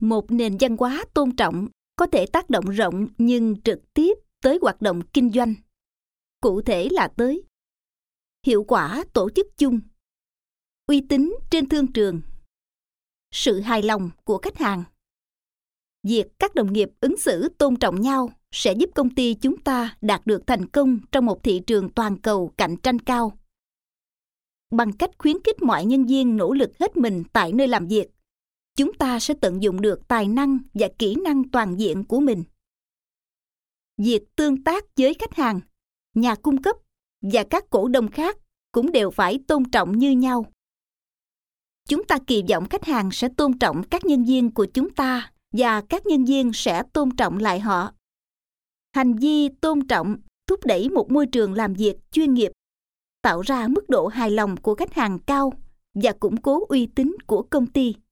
Một nền văn hóa tôn trọng có thể tác động rộng nhưng trực tiếp tới hoạt động kinh doanh. Cụ thể là tới hiệu quả tổ chức chung, uy tín trên thương trường, sự hài lòng của khách hàng. Việc các đồng nghiệp ứng xử tôn trọng nhau sẽ giúp công ty chúng ta đạt được thành công trong một thị trường toàn cầu cạnh tranh cao. Bằng cách khuyến khích mọi nhân viên nỗ lực hết mình tại nơi làm việc, chúng ta sẽ tận dụng được tài năng và kỹ năng toàn diện của mình. Việc tương tác với khách hàng, nhà cung cấp và các cổ đông khác cũng đều phải tôn trọng như nhau. Chúng ta kỳ vọng khách hàng sẽ tôn trọng các nhân viên của chúng ta và các nhân viên sẽ tôn trọng lại họ. Hành vi tôn trọng thúc đẩy một môi trường làm việc chuyên nghiệp, tạo ra mức độ hài lòng của khách hàng cao và củng cố uy tín của công ty.